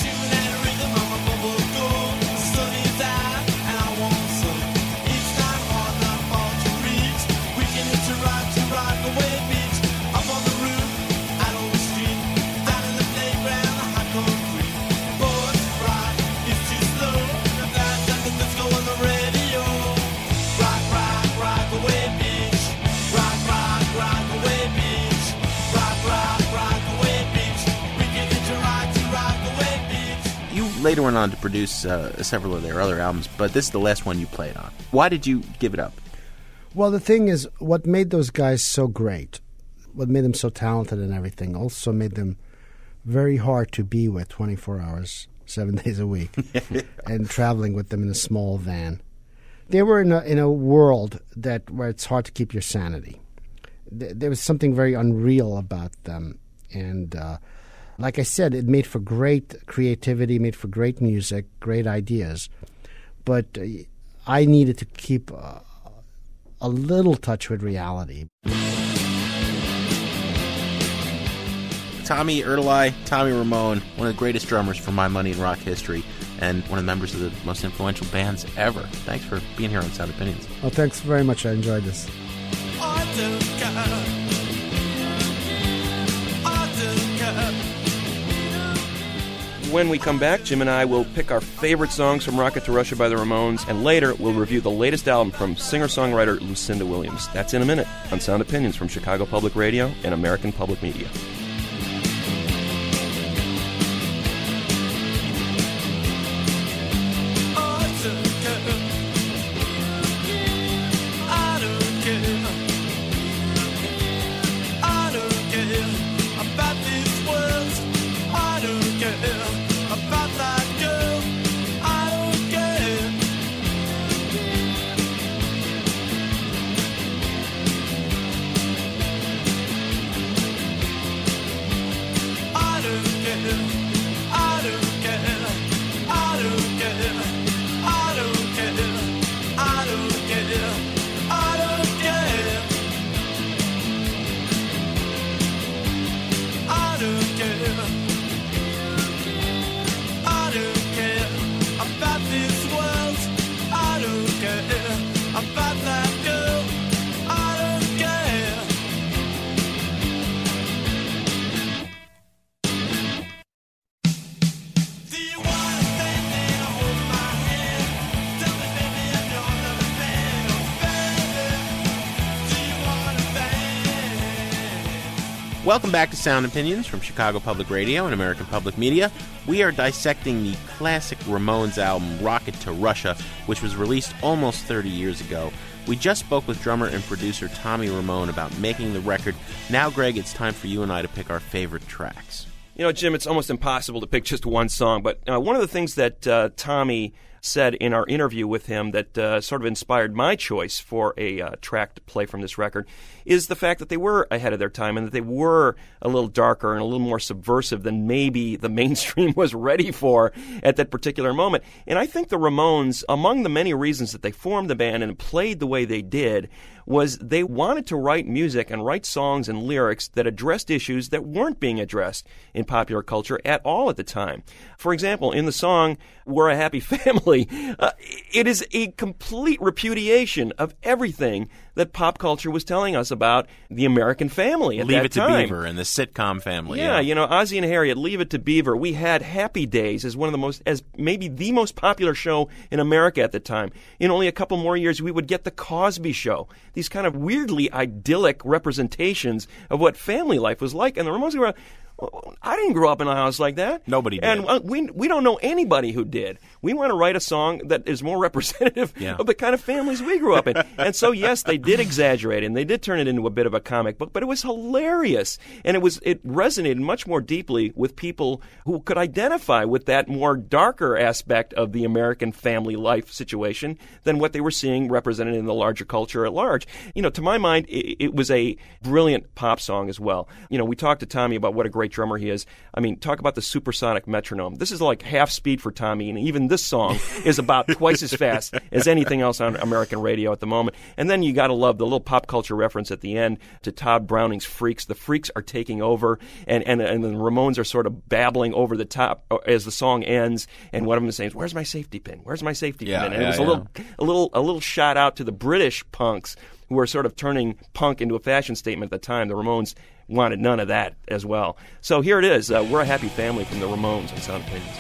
Later went on to produce several of their other albums, but this is the last one you played on. Why did you give it up? Well, the thing is, what made those guys so great, what made them so talented and everything, also made them very hard to be with 24 hours, 7 days a week, and traveling with them in a small van. They were in a world where it's hard to keep your sanity. There was something very unreal about them, and like I said, it made for great creativity, made for great music, great ideas. But I needed to keep a little touch with reality. Tommy Erdelyi, Tommy Ramone, one of the greatest drummers for my money in rock history, and one of the members of the most influential bands ever. Thanks for being here on Sound Opinions. Oh, thanks very much. I enjoyed this. When we come back, Jim and I will pick our favorite songs from Rocket to Russia by the Ramones, and later we'll review the latest album from singer-songwriter Lucinda Williams. That's in a minute on Sound Opinions from Chicago Public Radio and American Public Media. Welcome back to Sound Opinions from Chicago Public Radio and American Public Media. We are dissecting the classic Ramones album, Rocket to Russia, which was released almost 30 years ago. We just spoke with drummer and producer Tommy Ramone about making the record. Now, Greg, it's time for you and I to pick our favorite tracks. You know, Jim, it's almost impossible to pick just one song, but one of the things that Tommy said in our interview with him that sort of inspired my choice for a track to play from this record is the fact that they were ahead of their time and that they were a little darker and a little more subversive than maybe the mainstream was ready for at that particular moment. And I think the Ramones, among the many reasons that they formed the band and played the way they did, was they wanted to write music and write songs and lyrics that addressed issues that weren't being addressed in popular culture at all at the time. For example, in the song We're a Happy Family, it is a complete repudiation of everything that pop culture was telling us about the American family at that time. Leave It to Beaver and the sitcom family. Yeah, you know, Ozzie and Harriet, Leave It to Beaver. We had Happy Days as one of the most, as maybe the most popular show in America at the time. In only a couple more years, we would get The Cosby Show. These kind of weirdly idyllic representations of what family life was like. And the Ramones were, I didn't grow up in a house like that. Nobody did. And we don't know anybody who did. We want to write a song that is more representative of the kind of families we grew up in. And so, yes, they did exaggerate, and they did turn it into a bit of a comic book, but it was hilarious. And it resonated much more deeply with people who could identify with that more darker aspect of the American family life situation than what they were seeing represented in the larger culture at large. To my mind, it was a brilliant pop song as well. We talked to Tommy about what a great drummer he is. I mean, talk about the supersonic metronome. This is like half speed for Tommy, and even this song is about twice as fast as anything else on American radio at the moment. And then you got to love the little pop culture reference at the end to Todd Browning's Freaks. The Freaks are taking over, and the Ramones are sort of babbling over the top as the song ends, and one of them is saying, "Where's my safety pin? Where's my safety pin?" And it was a little shout out to the British punks who were sort of turning punk into a fashion statement at the time. The Ramones wanted none of that as well. So here it is. We're a Happy Family from the Ramones on Sound Opinions.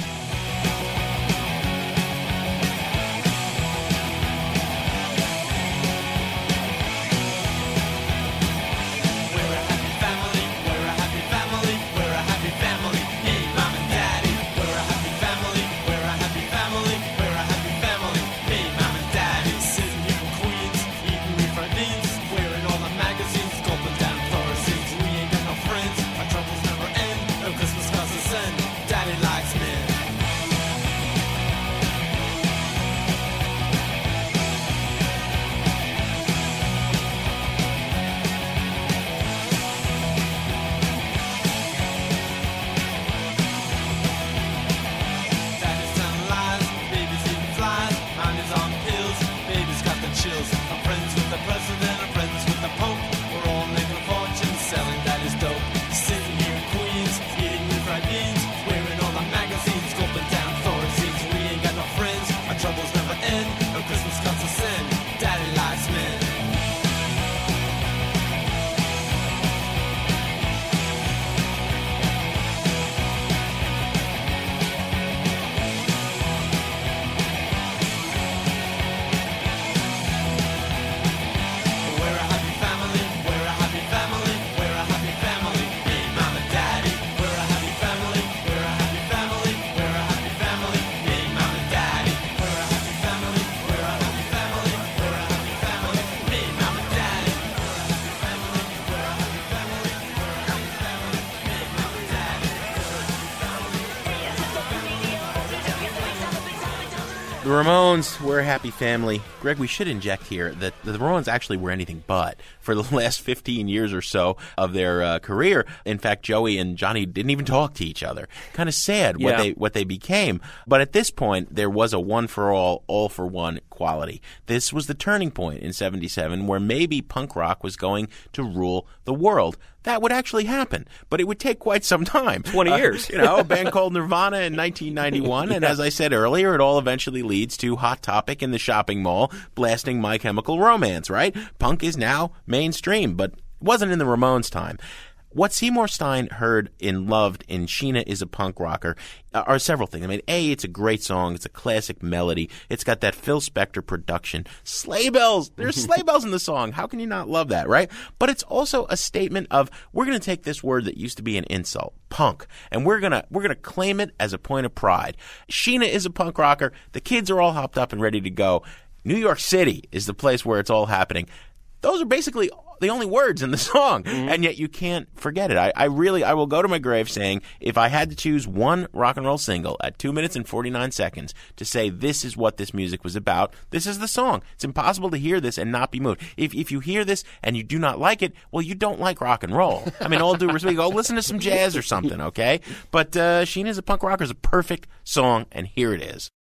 The Ramones were a happy family. Greg, we should inject here that the Ramones actually were anything but for the last 15 years or so of their career. In fact, Joey and Johnny didn't even talk to each other. Kind of sad what they became. But at this point, there was a one-for-all, all-for-one quality. This was the turning point in 77 where maybe punk rock was going to rule the world. That would actually happen, but it would take quite some time. 20 years. A band called Nirvana in 1991, and as I said earlier, it all eventually leads to Hot Topic in the shopping mall blasting My Chemical Romance, right? Punk is now mainstream, but it wasn't in the Ramones' time. What Seymour Stein heard and loved in Sheena is a Punk Rocker are several things. I mean, A, it's a great song. It's a classic melody. It's got that Phil Spector production. Sleigh bells. There's sleigh bells in the song. How can you not love that, right? But it's also a statement of we're going to take this word that used to be an insult, punk, and we're going to claim it as a point of pride. Sheena is a punk rocker. The kids are all hopped up and ready to go. New York City is the place where it's all happening. Those are basically the only words in the song, and yet you can't forget it. I will go to my grave saying, if I had to choose one rock and roll single at 2 minutes and 49 seconds to say this is what this music was about, this is the song. It's impossible to hear this and not be moved. If you hear this and you do not like it, well, you don't like rock and roll. I mean, all due respect, go listen to some jazz or something, okay? But Sheena's a Punk Rocker is a perfect song, and here it is.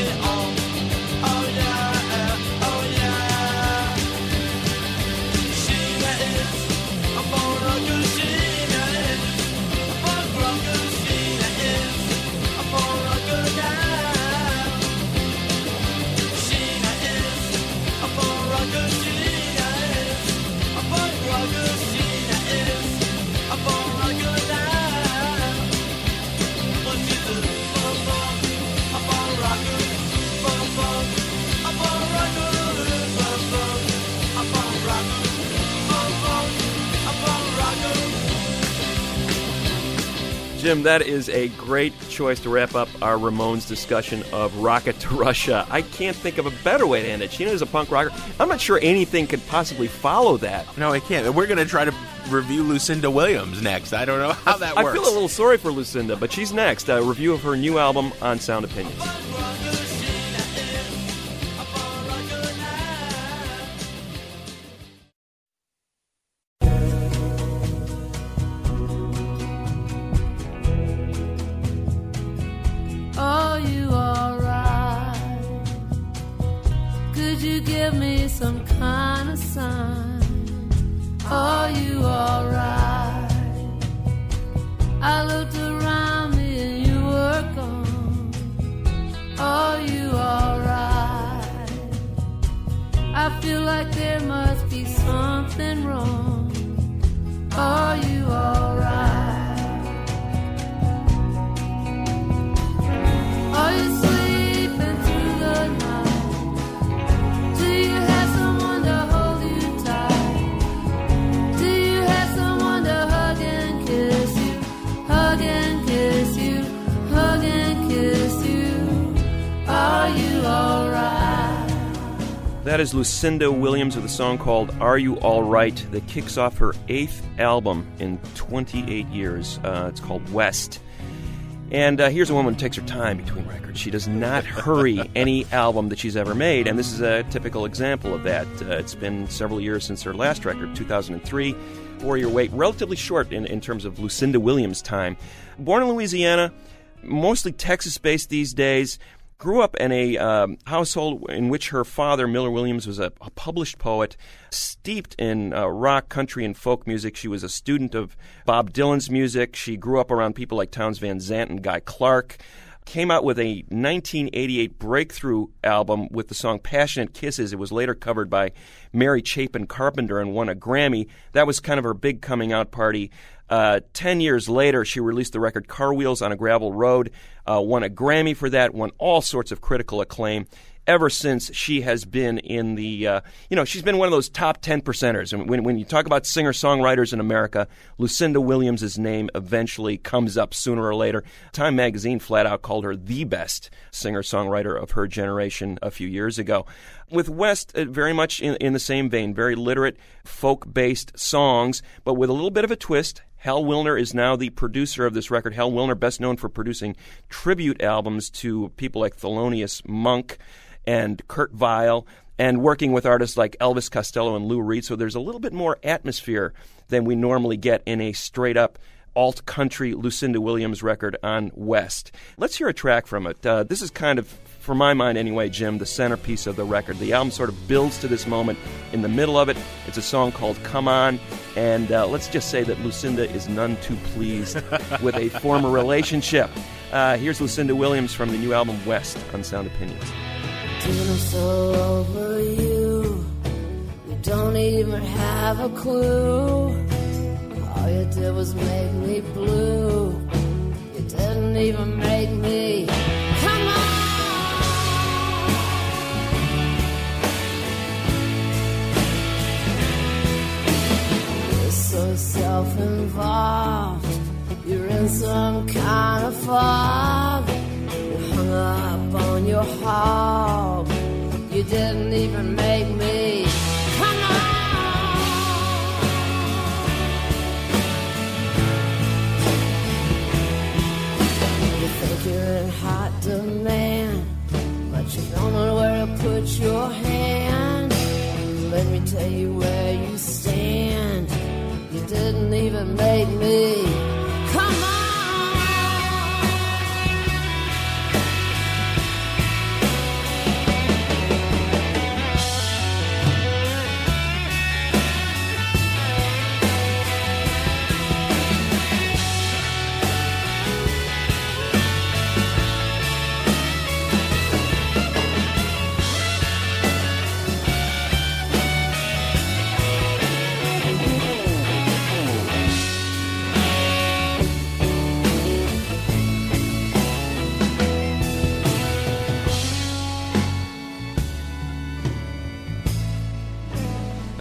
She Jim, that is a great choice to wrap up our Ramones discussion of Rocket to Russia. I can't think of a better way to end it. Sheena is a punk rocker. I'm not sure anything could possibly follow that. No, it can't. We're going to try to review Lucinda Williams next. I don't know how that works. I feel a little sorry for Lucinda, but she's next. A review of her new album on Sound Opinions. Are you alright? Could you give me some kind of sign? Are you alright? I looked around me and you were gone. Are you alright? I feel like there must be something wrong. Are you alright? Are you sleeping through the night? Do you have someone to hold you tight? Do you have someone to hug and kiss you? Hug and kiss you, hug and kiss you. Are you alright? That is Lucinda Williams with a song called Are You Alright that kicks off her 8th album in 28 years. It's called West. And here's a woman who takes her time between records. She does not hurry any album that she's ever made, and this is a typical example of that. It's been several years since her last record, 2003. 4-year wait, relatively short in terms of Lucinda Williams' time. Born in Louisiana, mostly Texas-based these days, grew up in a household in which her father, Miller Williams, was a published poet, steeped in rock, country, and folk music. She was a student of Bob Dylan's music. She grew up around people like Townes Van Zandt and Guy Clark. Came out with a 1988 breakthrough album with the song Passionate Kisses. It was later covered by Mary Chapin Carpenter and won a Grammy. That was kind of her big coming out party. 10 years later, she released the record Car Wheels on a Gravel Road, won a Grammy for that, won all sorts of critical acclaim. Ever since, she has been in the, she's been one of those top 10 percenters. And when you talk about singer-songwriters in America, Lucinda Williams' name eventually comes up sooner or later. Time magazine flat out called her the best singer-songwriter of her generation a few years ago. With West, very much in the same vein, very literate, folk-based songs, but with a little bit of a twist. Hal Wilner is now the producer of this record. Hal Wilner, best known for producing tribute albums to people like Thelonious Monk and Kurt Weill, and working with artists like Elvis Costello and Lou Reed. So there's a little bit more atmosphere than we normally get in a straight-up alt-country Lucinda Williams record on West. Let's hear a track from it. This is kind of, for my mind anyway, Jim, the centerpiece of the record. The album sort of builds to this moment. In the middle of it, it's a song called Come On, and let's just say that Lucinda is none too pleased with a former relationship. Here's Lucinda Williams from the new album West on Sound Opinions. Dinner's all over you. You don't even have a clue. All you did was make me blue. You didn't even make me. Come on! You're so self-involved. You're in some kind of fog. Hung up on your hog. You didn't even make me. Come on! You think you're in hot demand, but you don't know where to put your hand. Let me tell you where you stand. You didn't even make me. Come on!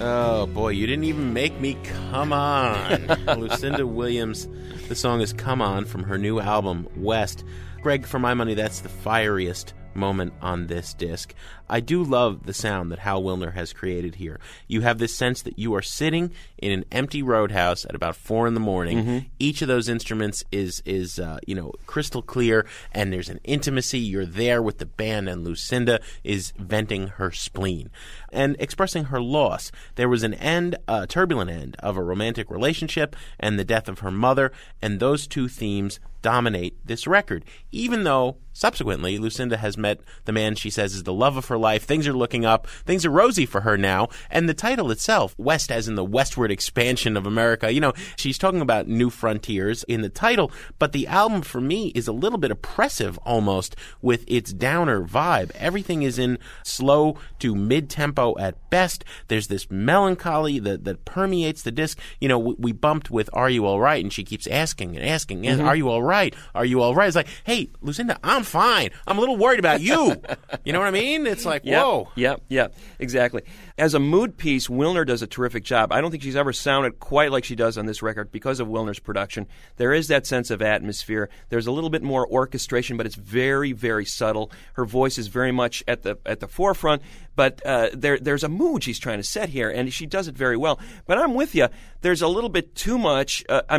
Oh, boy, you didn't even make me come on. Lucinda Williams, the song is Come On from her new album, West. Greg, for my money, that's the fieriest moment on this disc. I do love the sound that Hal Willner has created here. You have this sense that you are sitting in an empty roadhouse at about 4 a.m. Mm-hmm. Each of those instruments is crystal clear, and there's an intimacy. You're there with the band, and Lucinda is venting her spleen and expressing her loss. There was a turbulent end of a romantic relationship and the death of her mother, and those two themes dominate this record, even though subsequently Lucinda has met the man she says is the love of her life. Things are looking up. Things are rosy for her now. And the title itself, West as in the westward expansion of America, she's talking about new frontiers in the title, but the album for me is a little bit oppressive almost with its downer vibe. Everything is in slow to mid-tempo at best. There's this melancholy that permeates the disc. We bumped with Are You All Right? And she keeps asking, Mm-hmm. Are you all right? Are you all right? It's like, hey, Lucinda, I'm fine. I'm a little worried about you. You know what I mean? It's like, whoa. Yep, exactly. As a mood piece, Wilner does a terrific job. I don't think she's ever sounded quite like she does on this record because of Wilner's production. There is that sense of atmosphere. There's a little bit more orchestration, but it's very, very subtle. Her voice is very much at the forefront, but there's a mood she's trying to set here, and she does it very well. But I'm with you. There's a little bit too much.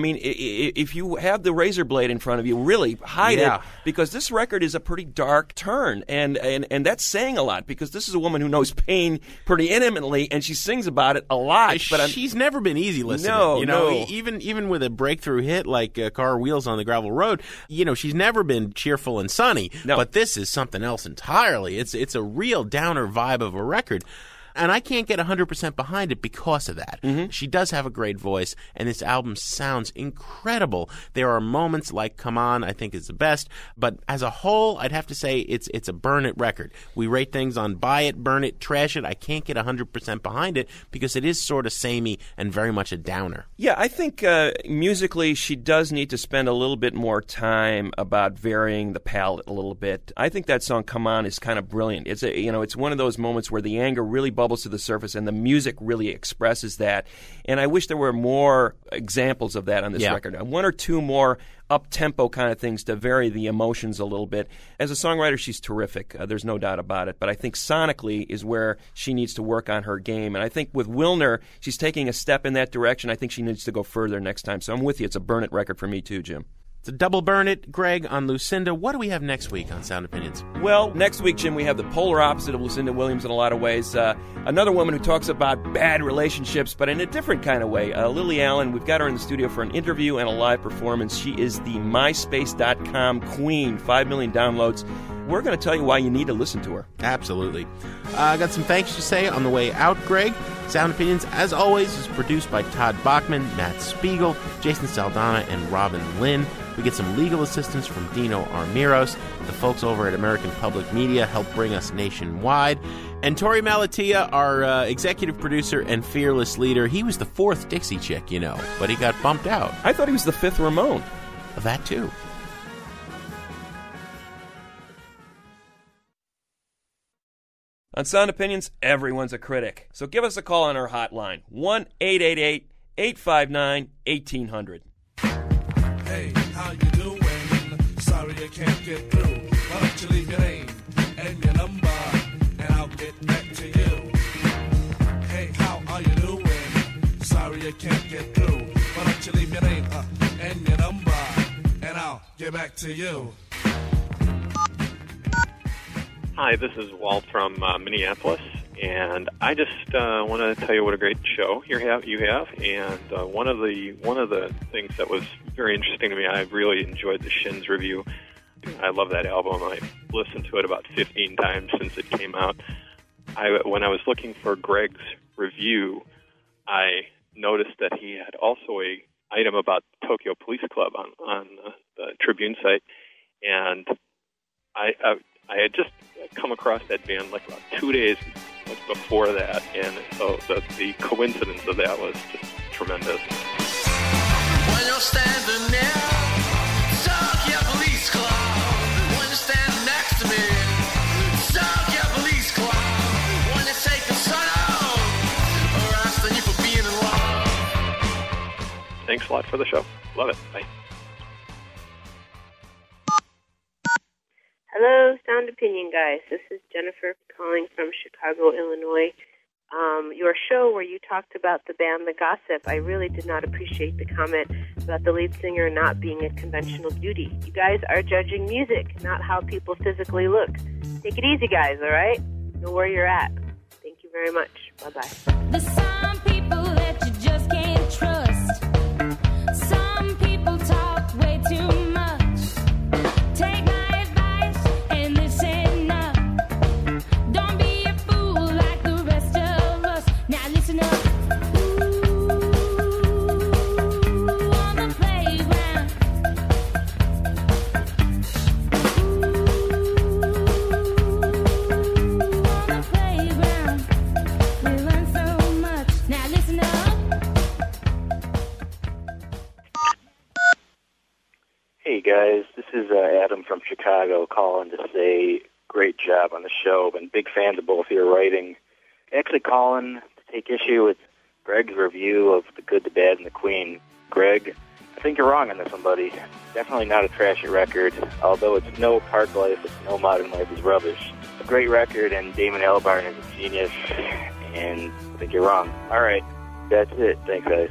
If you have the razor blade in front of you, really hide it, because this record is a pretty dark turn, and that's saying a lot, because this is a woman who knows pain pretty intimately, and she sings about it a lot. But she's never been easy listening. No. Even with a breakthrough hit like Car Wheels on the Gravel Road, she's never been cheerful and sunny. No. But this is something else entirely. It's a real downer vibe of a record. And I can't get 100% behind it because of that. Mm-hmm. She does have a great voice, and this album sounds incredible. There are moments like Come On, I think is the best. But as a whole, I'd have to say it's a burn it record. We rate things on buy it, burn it, trash it. I can't get 100% behind it because it is sort of samey and very much a downer. Yeah, I think musically she does need to spend a little bit more time about varying the palette a little bit. I think that song Come On is kind of brilliant. It's one of those moments where the anger really bubbles to the surface, and the music really expresses that. And I wish there were more examples of that on this record. One or two more up-tempo kind of things to vary the emotions a little bit. As a songwriter, she's terrific. There's no doubt about it. But I think sonically is where she needs to work on her game. And I think with Wilner, she's taking a step in that direction. I think she needs to go further next time. So I'm with you. It's a burn it record for me too, Jim. It's a double burn it, Greg, on Lucinda. What do we have next week on Sound Opinions? Well, next week, Jim, we have the polar opposite of Lucinda Williams in a lot of ways. Another woman who talks about bad relationships, but in a different kind of way. Lily Allen, we've got her in the studio for an interview and a live performance. She is the MySpace.com queen, 5 million downloads. We're going to tell you why you need to listen to her. Absolutely. I got some thanks to say on the way out, Greg. Sound Opinions, as always, is produced by Todd Bachman, Matt Spiegel, Jason Saldana, and Robin Lynn. We get some legal assistance from Dino Armiros. The folks over at American Public Media help bring us nationwide. And Tori Malatia, our executive producer and fearless leader, he was the 4th Dixie Chick, but he got bumped out. I thought he was the 5th Ramone. That too. On Sound Opinions, everyone's a critic. So give us a call on our hotline, 1-888-859-1800. Hey, how you doing? Sorry I can't get through. Why don't you leave your name and your number, and I'll get back to you. Hey, how are you doing? Sorry I can't get through. Why don't you leave your name and your number, and I'll get back to you. Hi, this is Walt from Minneapolis, and I just want to tell you what a great show you have. And one of the things that was very interesting to me, I really enjoyed the Shins review. I love that album. I listened to it about 15 times since it came out. When I was looking for Greg's review, I noticed that he had also a item about Tokyo Police Club on the Tribune site, and I had just come across that band like about 2 days before that, and so the coincidence of that was just tremendous. When you're standing near Tokyo Police Club, when you're standing next to me, Tokyo Police Club, when you take the sun out, rest thanks a lot for the show. Love it. Bye. Hello, Sound Opinion guys. This is Jennifer calling from Chicago, Illinois. Your show where you talked about the band The Gossip, I really did not appreciate the comment about the lead singer not being a conventional beauty. You guys are judging music, not how people physically look. Take it easy, guys, all right? Know where you're at. Thank you very much. Bye-bye. There's some people that you just can't trust. Some people talk way too much. Take my advice, and this ain't enough. Don't be a fool like the rest of us. Now listen up. Hey guys, this is Adam from Chicago calling to say great job on the show. Been big fans of both your writing. Actually calling to take issue with Greg's review of The Good, the Bad, and the Queen. Greg, I think you're wrong on this one, buddy. Definitely not a trashy record. Although it's no Park Life, it's no Modern Life is rubbish. It's a great record, and Damon Albarn is a genius, and I think you're wrong. All right, that's it. Thanks, guys.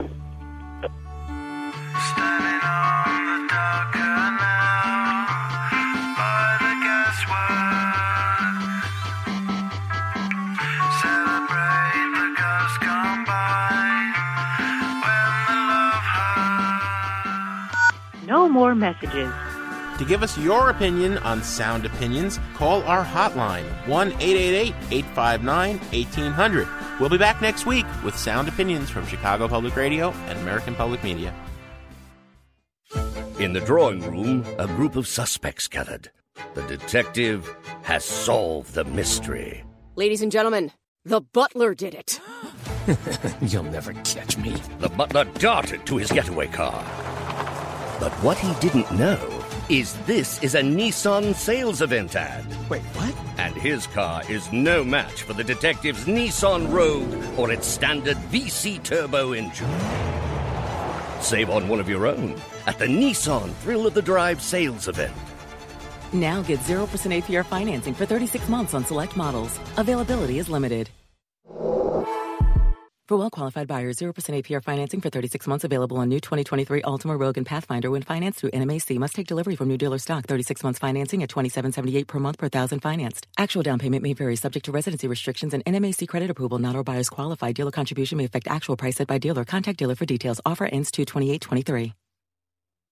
No more messages. To give us your opinion on Sound Opinions, call our hotline, 1-888-859-1800. We'll be back next week with Sound Opinions from Chicago Public Radio and American Public Media. In the drawing room, a group of suspects gathered. The detective has solved the mystery. Ladies and gentlemen, the butler did it. You'll never catch me. The butler darted to his getaway car. But what he didn't know is this is a Nissan sales event ad. Wait, what? And his car is no match for the detective's Nissan Rogue or its standard VC turbo engine. Save on one of your own at the Nissan Thrill of the Drive sales event. Now get 0% APR financing for 36 months on select models. Availability is limited. For well-qualified buyers, 0% APR financing for 36 months available on new 2023 Altima, Rogue, and Pathfinder when financed through NMAC. Must take delivery from new dealer stock. 36 months financing at $27.78 per month per thousand financed. Actual down payment may vary subject to residency restrictions and NMAC credit approval. Not all buyers qualify. Dealer contribution may affect actual price set by dealer. Contact dealer for details. Offer ends 2/28/23.